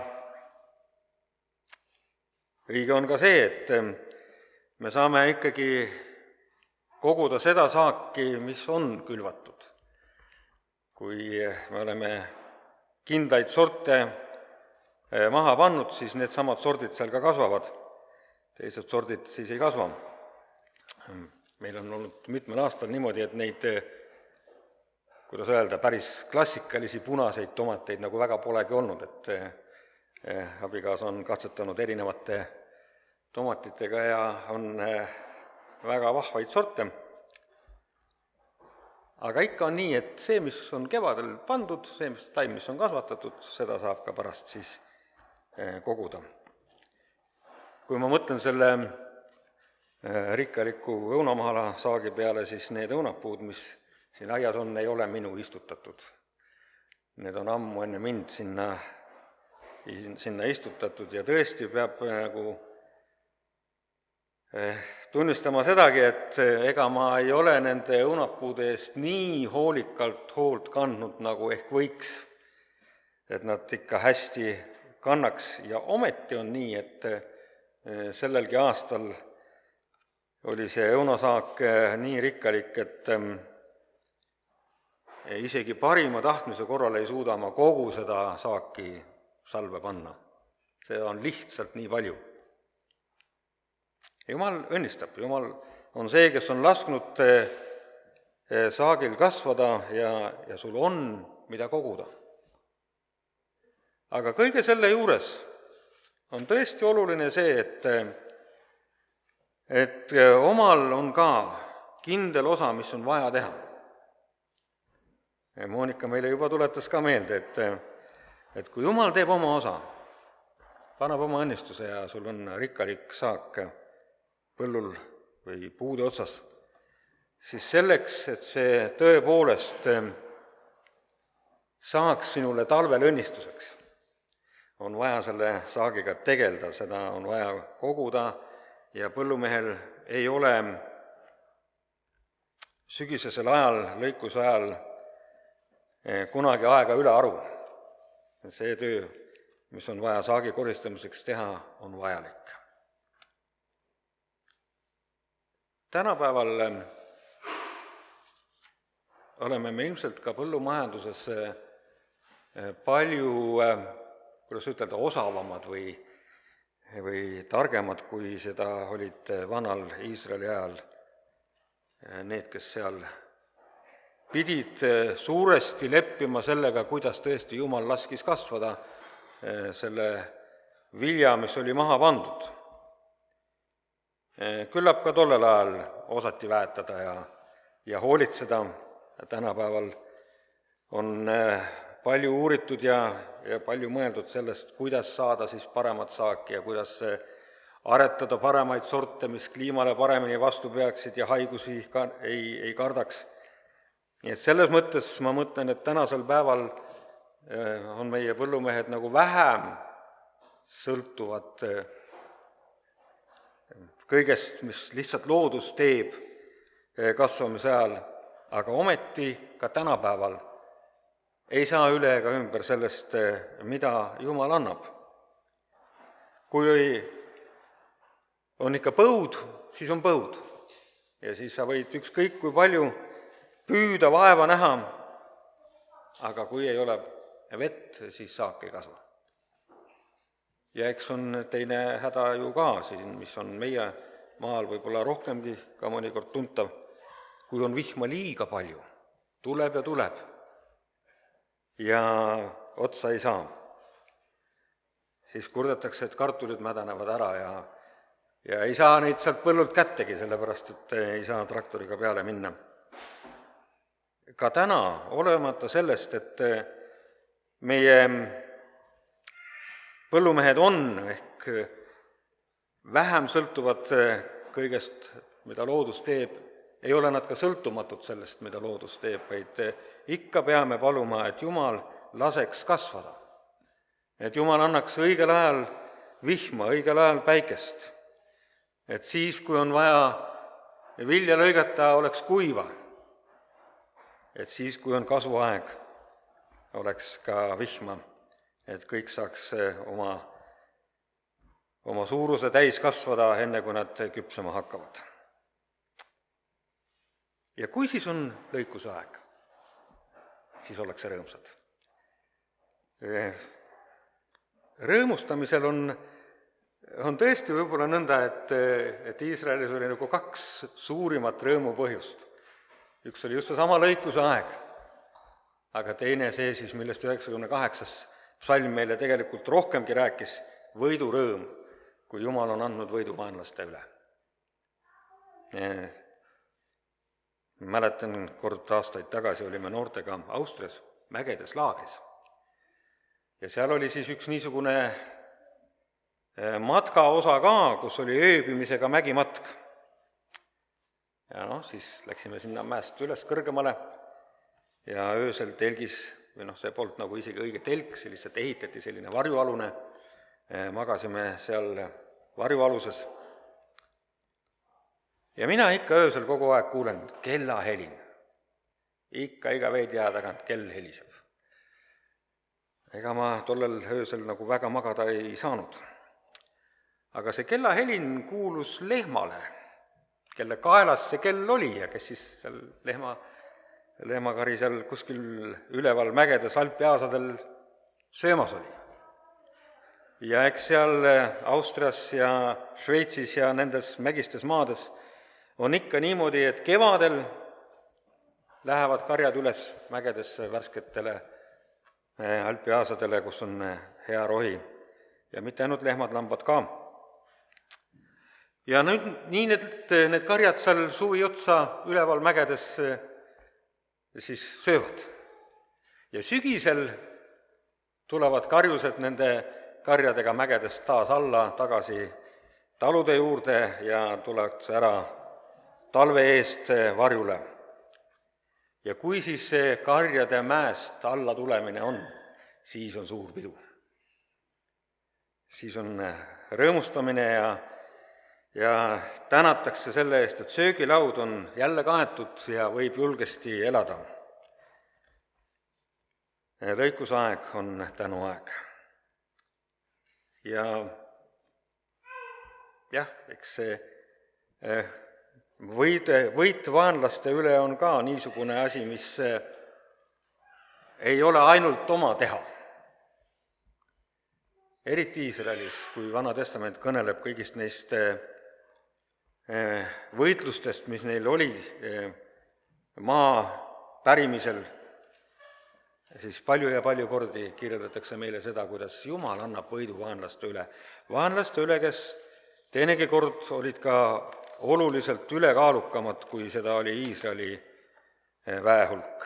õige on ka see, et me saame ikkagi koguda seda saaki, mis on külvatud. Kui me oleme kindlaid sorte maha pannud, siis need samad sordid seal ka kasvavad, teised sordid siis ei kasva. Meil on olnud mitmel aastal niimoodi, et neid, kuidas öelda, päris klassikalisi punaseid tomateid nagu väga polegi olnud, et abikaasa on katsetanud erinevate tomatitega ja on väga vahvaid sorte. Aga ikka on nii, et see, mis on kevadel pandud, see, mis taim, mis on kasvatatud, seda saab ka pärast siis koguda. Kui ma mõtlen selle rikkaliku õunamahala saagi peale, siis need õunapuud, mis siin aias on, ei ole minu istutatud. Need on ammu enne mind sinna, sinna istutatud ja tõesti peab nagu tunnistama sedagi, et ega ma ei ole nende õunapuude eest nii hoolikalt hoolt kandnud, nagu ehk võiks, et nad ikka hästi kannaks ja ometi on nii, et sellelgi aastal oli see õunasaak nii rikkalik, et isegi parima tahtmise korral ei suuda ma kogu seda saaki salve panna. See on lihtsalt nii palju. Jumal õnnistab, Jumal on see, kes on lasknud saagil kasvada ja, ja sul on, mida koguda. Aga kõige selle juures on tõesti oluline see, et, et omal on ka kindel osa, mis on vaja teha. Moonika meile juba tuletas ka meelde, et, et kui Jumal teeb oma osa, paneb oma õnnistuse ja sul on rikkalik saak põllul või puude otsas, siis selleks, et see tõepoolest saaks sinule talvel õnnistuseks, on vaja selle saagiga tegelda, seda on vaja koguda ja põllumehel ei ole sügisesel ajal, lõikuse ajal kunagi aega üle aru. See töö, mis on vaja saagi koristamiseks teha, on vajalik. Tänapäeval oleme me ilmselt ka põllumajanduses palju, kuidas ütelda, osavamad või, või targemad, kui seda olid vanal Iisraeli ajal need, kes seal pidid suuresti leppima sellega, kuidas tõesti Jumal laskis kasvada selle vilja, mis oli maha pandud. Küllap ka tollel ajal osati väetada ja, ja hoolitseda. Tänapäeval on palju uuritud ja, ja palju mõeldud sellest, kuidas saada siis paremat saaki ja kuidas aretada paremaid sorte, mis kliimale paremini vastu peaksid ja haigusi ka ei, ei kardaks. Nii et selles mõttes ma mõtlen, et tänasel päeval on meie põllumehed nagu vähem sõltuvad kõigest, mis lihtsalt loodus teeb kasvamise ajal, aga ometi ka tänapäeval ei saa üle ega ümber sellest, mida Jumal annab. Kui on ikka põud, siis on põud ja siis sa võid ükskõik kui palju püüda vaeva näha, aga kui ei ole vett, siis saak ei kasva. Ja eks on teine häda ju ka siin, mis on meie maal võib-olla rohkemgi ka mõnikord tuntav, kui on vihma liiga palju, tuleb ja tuleb ja otsa ei saa, siis kurdetakse, et kartulid mädanevad ära ja, ja ei saa neid sealt põllult kättegi, sellepärast et ei saa traktoriga peale minna. Ka täna, olemata sellest, et meie põllumehed on ehk vähem sõltuvad kõigest, mida loodus teeb, ei ole nad ka sõltumatud sellest, mida loodus teeb, vaid ikka peame paluma, et Jumal laseks kasvada. Et Jumal annaks õigel ajal vihma, õigel ajal päikest. Et siis, kui on vaja vilja lõigata, oleks kuiva. Et siis, kui on kasuaeg, oleks ka vihma, et kõik saaks oma, oma suuruse täis kasvada, enne kui nad küpsema hakkavad. Ja kui siis on lõikuse aeg, siis ollakse rõõmsad. Rõõmustamisel on, on tõesti võib-olla nõnda, et, et Iisraelis oli nagu kaks suurimat rõõmupõhjust. Üks oli just seesama lõikuse aeg, aga teine see siis, millest üheksakümne kaheksas psalm meile tegelikult rohkemgi rääkis, võidurõõm, kui Jumal on andnud võidu vaenlaste üle. Mäletan, kord aastaid tagasi olime noortega Austrias mägedes laagris. Ja seal oli siis üks niisugune matkaosa ka, kus oli ööbimisega mägimatk. Ja noh, siis läksime sinna mäest üles kõrgemale ja öösel telgis, või noh, see polnud nagu isegi õige telk, see lihtsalt ehitati selline varjualune, magasime seal varjualuses. Ja mina ikka öösel kogu aeg kuulen kellahelin. Ikka iga veidi aja tagant kell heliseb. Ega ma tollel öösel nagu väga magada ei saanud. Aga see kellahelin kuulus lehmale, kelle kaelas see kell oli ja kes siis seal lehma, lehmakari seal kuskil üleval mägedes Alpi-aasadel söömas oli. Ja eks seal Austrias ja Šveitsis ja nendes mägistes maades on ikka niimoodi, et kevadel lähevad karjad üles mägedesse värsketele Alpi-aasadele, kus on hea rohi ja mitte ainult lehmad, lambad ka. Ja nüüd nii need, need karjad seal suvi otsa üleval mägedes siis söövad. Ja sügisel tulevad karjused nende karjadega mägedest taas alla, tagasi talude juurde ja tulevad ära talve eest varjule. Ja kui siis see karjade mäest alla tulemine on, siis on suur pidu. Siis on rõõmustamine ja ja tänatakse selle eest, et söögilaud on jälle kaetud ja võib julgesti elada. Lõikusaeg on tänuaeg. Ja jah, eks see võid, võit vaenlaste üle on ka niisugune asi, mis ei ole ainult oma teha. Eriti Iisraelis, kui Vana Testament kõneleb kõigist neist võitlustest, mis neil oli maa pärimisel, siis palju ja palju kordi kirjeldatakse meile seda, kuidas Jumal annab võidu vaenlaste üle. Vaenlaste üle, kes teinegi kord olid ka oluliselt ülekaalukamad, kui seda oli Iisraeli väehulk.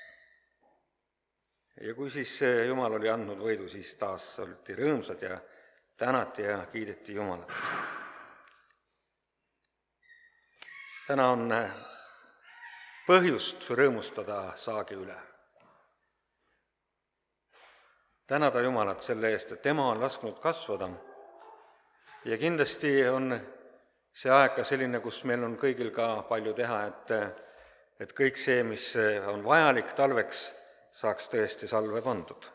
Ja kui siis Jumal oli andnud võidu, siis taas oliti rõõmsad ja tänati ja kiideti Jumalat. Täna on põhjust rõõmustada saagi üle. Tänada Jumalat selle eest, et tema on lasknud kasvada. Ja kindlasti on see aeg ka selline, kus meil on kõigil ka palju teha, et, et kõik see, mis on vajalik talveks, saaks tõesti salve pandud.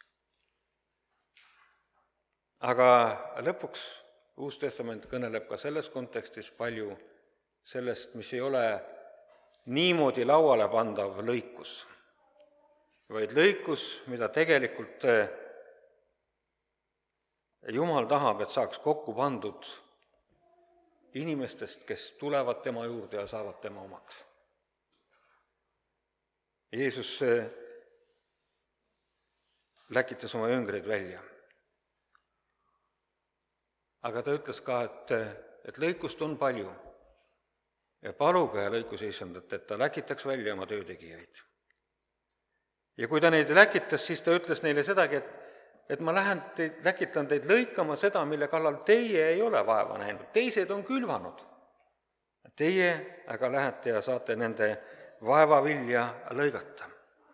Aga lõpuks Uus Testament kõneleb ka selles kontekstis palju sellest, mis ei ole niimoodi lauale pandav lõikus, vaid lõikus, mida tegelikult Jumal tahab, et saaks kokku pandud inimestest, kes tulevad tema juurde ja saavad tema omaks. Jeesus läkitas oma jüngreid välja. Aga ta ütles ka, et, et lõikust on palju ja paluge lõikuse issandat, et ta läkitaks välja oma töötegijaid. Ja kui ta neid läkitas, siis ta ütles neile sedagi, et, et ma lähen teid, läkitan teid lõikama seda, mille kallal teie ei ole vaeva näinud, teised on külvanud. Teie aga lähete ja saate nende vaevavilja lõigata.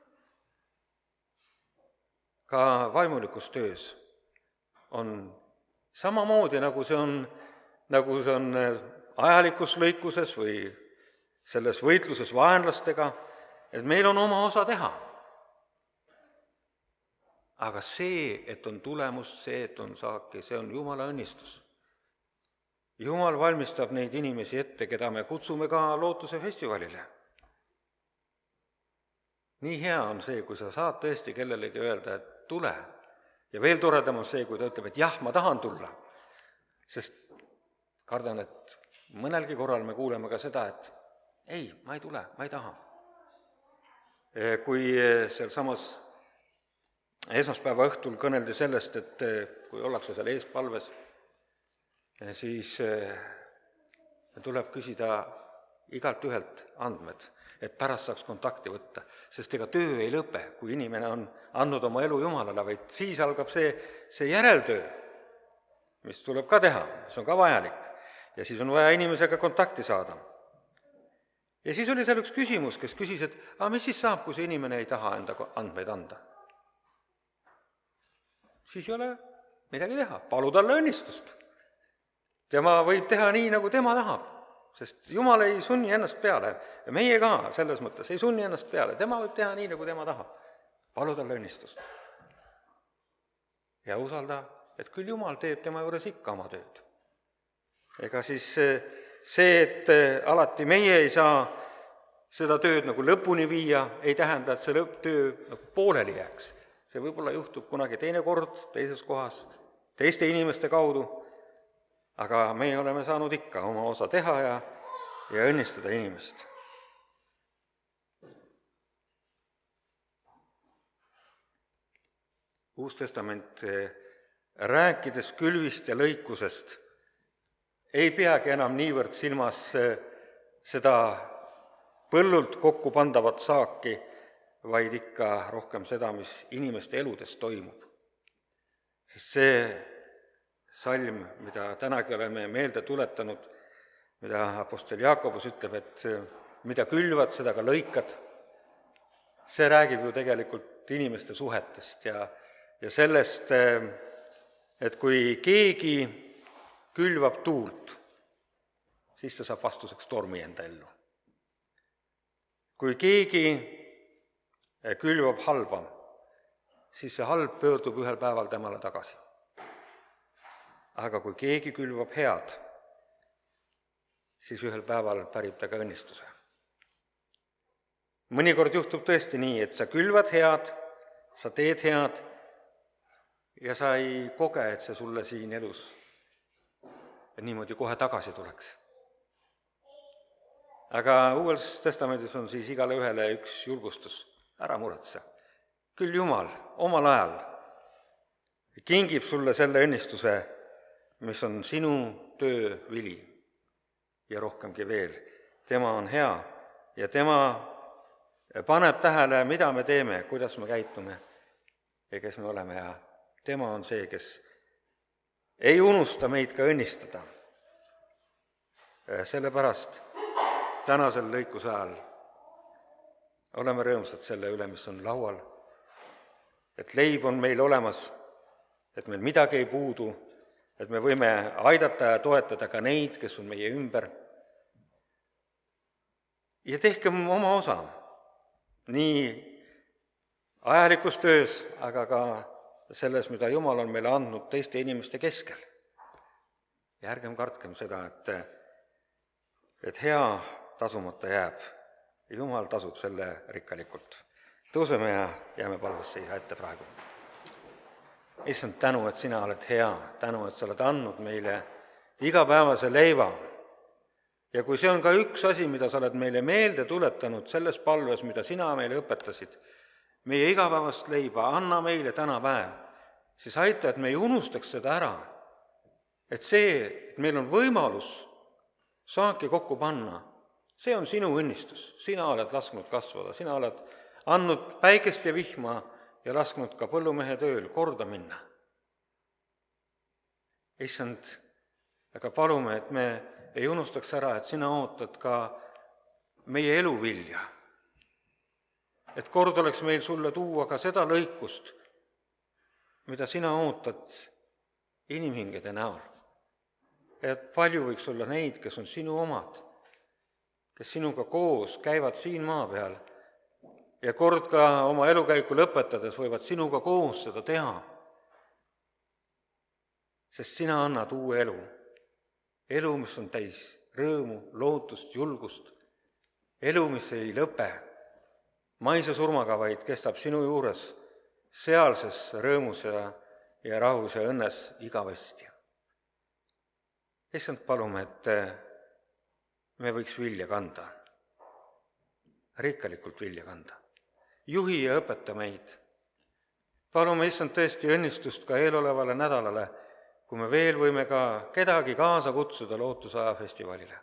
Ka vaimulikus töös on samamoodi, nagu see on, nagu see on ajalikus lõikuses või selles võitluses vaenlastega, et meil on oma osa teha. Aga see, et on tulemus, see, et on saaki, see on Jumala õnnistus. Jumal valmistab neid inimesi ette, keda me kutsume ka lootuse festivalile. Nii hea on see, kui sa saad tõesti kellelegi öelda, et tule. Ja veel toredam on see, kui ta ütleb, et jah, ma tahan tulla. Sest kardan, et mõnelgi korral me kuuleme ka seda, et ei, ma ei tule, ma ei taha. Kui seal samas esmaspäeva õhtul kõneldi sellest, et kui ollakse seal eespalves, siis tuleb küsida igalt ühelt andmed, et pärast saaks kontakti võtta, sest ega töö ei lõpe, kui inimene on andnud oma elu Jumalale, vaid siis algab see, see järeltöö, mis tuleb ka teha, mis on ka vajalik. Ja siis on vaja inimesega kontakti saada. Ja siis oli seal üks küsimus, kes küsis, et aga mis siis saab, kui see inimene ei taha enda andmeid anda? Siis ei ole midagi teha, palu talle õnnistust. Tema võib teha nii, nagu tema tahab, sest Jumal ei sunni ennast peale. Ja meie ka selles mõttes ei sunni ennast peale, tema võib teha nii, nagu tema tahab. Palu talle õnnistust. Ja usalda, et küll Jumal teeb tema juures ikka oma tööd. Ega siis see, et alati meie ei saa seda tööd nagu lõpuni viia, ei tähenda, et see lõpptöö pooleli jääks. See võib-olla juhtub kunagi teine kord, teises kohas, teiste inimeste kaudu, aga meie oleme saanud ikka oma osa teha ja, ja õnnistada inimest. Uus Testament, rääkides külvist ja lõikusest, ei peagi enam niivõrd silmas seda põllult kokku pandavat saaki, vaid ikka rohkem seda, mis inimeste eludes toimub. Sest see salm, mida tänagi oleme meelde tuletanud, mida apostel Jaakobus ütleb, et mida külvad, seda ka lõikad, see räägib ju tegelikult inimeste suhetest ja, ja sellest, et kui keegi külvab tuult, siis ta saab vastuseks tormi enda ellu. Kui keegi külvab halba, siis see halb pöördub ühel päeval temale tagasi. Aga kui keegi külvab head, siis ühel päeval pärib ta ka õnnistuse. Mõnikord juhtub tõesti nii, et sa külvad head, sa teed head ja sa ei koge, et see sulle siin elus niimoodi kohe tagasi tuleks. Aga Uues Testamendis on siis igale ühele üks julgustus, ära muretse. Küll Jumal omal ajal kingib sulle selle õnnistuse, mis on sinu töö vili ja rohkemgi veel. Tema on hea ja tema paneb tähele, mida me teeme, kuidas me käitume ja kes me oleme ja tema on see, kes ei unusta meid ka õnnistada. Sellepärast tänasel lõikuse ajal oleme rõõmsad selle üle, mis on laual, et leib on meil olemas, et meil midagi ei puudu, et me võime aidata ja toetada ka neid, kes on meie ümber. Ja tehkem oma osa, nii ajalikus töös, aga ka selles, mida Jumal on meile andnud teiste inimeste keskel. Ja ärgem kartkem seda, et, et hea tasumata jääb. Jumal tasub selle rikkalikult. Tõuseme ja jääme palvesse isa ette praegu. Issand, tänu, et sina oled hea, tänu, et sa oled andnud meile igapäevase leiva ja kui see on ka üks asi, mida sa oled meile meelde tuletanud selles palves, mida sina meile õpetasid, meie igapäevast leiba, anna meile täna päev, siis aita, et me ei unustaks seda ära. Et see, et meil on võimalus saaki kokku panna, see on sinu õnnistus. Sina oled lasknud kasvada, sina oled andnud päikest ja vihma ja lasknud ka põllumehe tööl korda minna. Issand, aga palume, et me ei unustaks ära, et sina ootad ka meie elu vilja. Et kord oleks meil sulle tuua ka seda lõikust, mida sina ootad inimhingede näol. Et palju võiks olla neid, kes on sinu omad, kes sinuga koos käivad siin maa peal ja kord ka oma elukäiku lõpetades võivad sinuga koos seda teha. Sest sina annad uue elu. Elu, mis on täis rõõmu, lootust, julgust. Elu, mis ei lõpe maise surmaga, vaid kestab sinu juures sealses rõõmus ja, ja rahus ja õnnes igavesti. Issand, palume, et me võiks vilja kanda. Rikkalikult vilja kanda. Juhi ja õpeta meid. Palume, issand, tõesti õnnistust ka eelolevale nädalale, kui me veel võime ka kedagi kaasa kutsuda Lootusaja festivalile.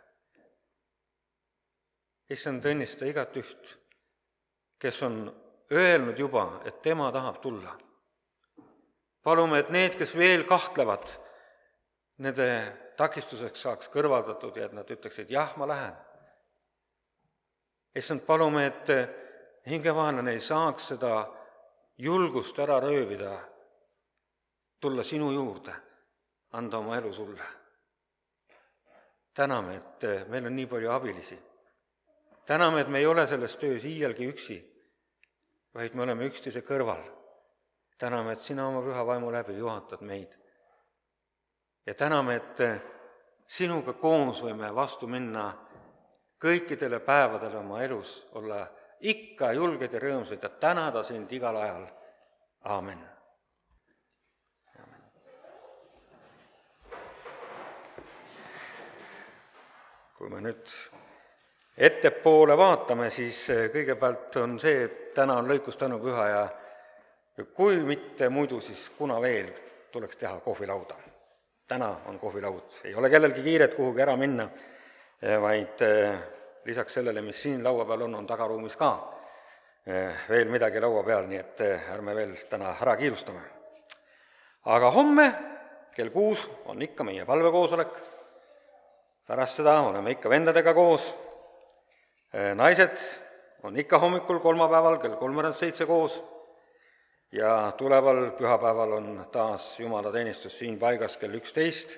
Issand, õnnista igat üht, kes on öelnud juba, et tema tahab tulla. Palume, et need, kes veel kahtlevad, nende takistuseks saaks kõrvaldatud ja et nad ütleksid, jah, ma lähen. Issand, palume, et hingevaenlane ei saaks seda julgust ära röövida, tulla sinu juurde, anda oma elu sulle. Täname, et meil on nii palju abilisi. Täname, et me ei ole selles töös iialgi üksi, vaid me oleme üksteise kõrval. Täname, et sina oma püha vaimu läbi juhatad meid. Ja täname, et sinuga koos võime vastu minna kõikidele päevadele oma elus, olla ikka julged ja rõõmsad ja tänada sind igal ajal. Aamen. Kui me nüüd ettepoole vaatame, siis kõigepealt on see, et täna on lõikustänupüha ja kui mitte muidu, siis kuna veel tuleks teha kohvilauda. Täna on kohvilaud. Ei ole kellelgi kiiret kuhugi ära minna, vaid lisaks sellele, mis siin laua peal on, on tagaruumis ka veel midagi laua peal, nii et ärme veel täna ära kiirustame. Aga homme kell kuus on ikka meie palvekoosolek. Pärast seda oleme ikka vendadega koos. Naised on ikka hommikul kolmapäeval kell kolmveerand seitse koos ja tuleval pühapäeval on taas jumalateenistus siin paigas kell üksteist.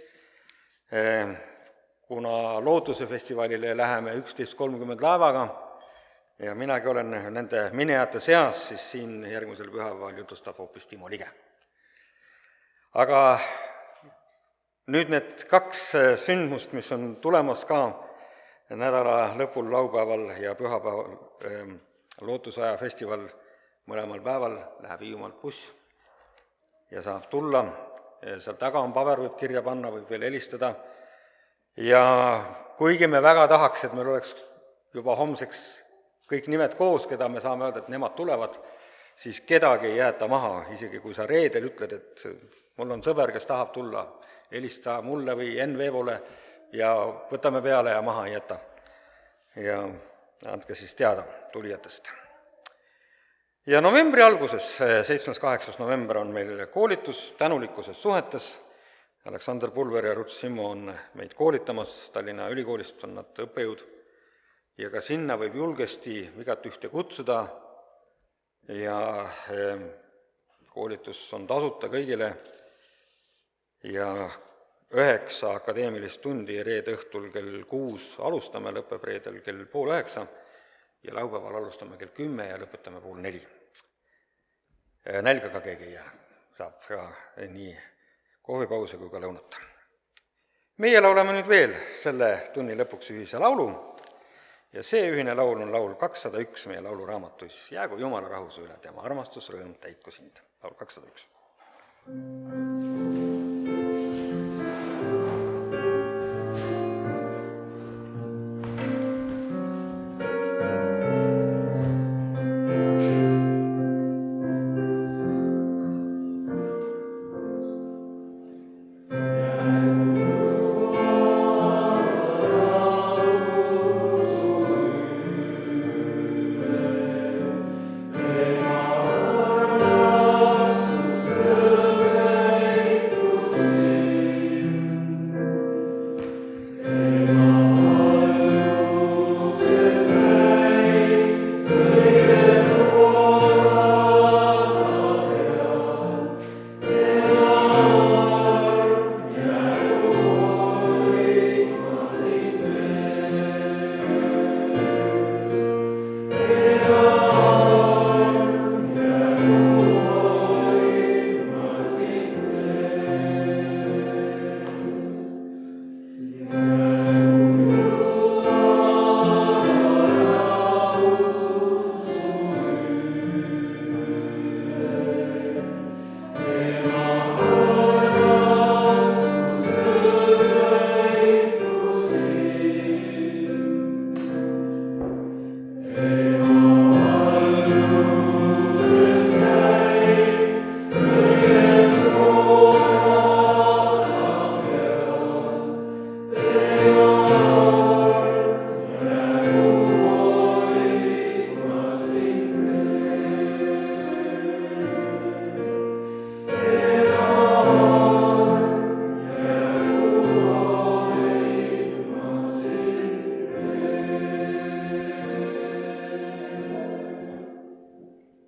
Kuna Lootuse festivalile läheme üksteist kolmkümmend laevaga ja minagi olen nende minejate seas, siis siin järgmisel pühapäeval jutustab hoopis Timo Lige. Aga nüüd need kaks sündmust, mis on tulemas ka nädala lõpul laupäeval ja pühapäeval Lootusaja festival mõlemal päeval läheb Hiiumaalt buss ja saab tulla. Seal taga on paber, võib kirja panna, võib veel helistada. Ja kuigi me väga tahaks, et meil oleks juba homseks kõik nimed koos, keda me saame öelda, et nemad tulevad, siis kedagi ei jäeta maha, isegi kui sa reedel ütled, et mul on sõber, kes tahab tulla, helista mulle või Enn Veevole ja võtame peale ja maha ei jäta. Ja andke siis teada tulijatest. Ja novembri alguses, seitsmes kaheksas november on meil koolitus tänulikkuses suhetes. Aleksander Pulver ja Ruth Simmo on meid koolitamas, Tallinna Ülikoolist on nad õppejõud. Ja ka sinna võib julgesti igat ühte kutsuda ja koolitus on tasuta kõigile ja üheksa akadeemilist tundi reede õhtul kell kuus alustame, lõpeb reedel kell pool üheksa ja laupäeval alustame kell kümme ja lõpetame pool neli. Nälga ka keegi ei jää, saab ka nii kohvipause kui ka lõunata. Meie laulame nüüd veel selle tunni lõpuks ühise laulu ja see ühine laul on laul kakssada üks meie lauluraamatus. Jäägu Jumala rahus üle, tema armastus, rõõm täitku sind. Laul kakssada üks.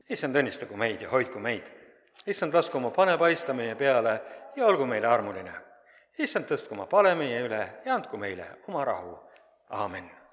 issand, õnnistagu meid ja hoidku meid. issand, lasku oma pane paista meie peale ja olgu meile armuline. issand, tõstku oma pale meie üle ja andku meile oma rahu. Aamen.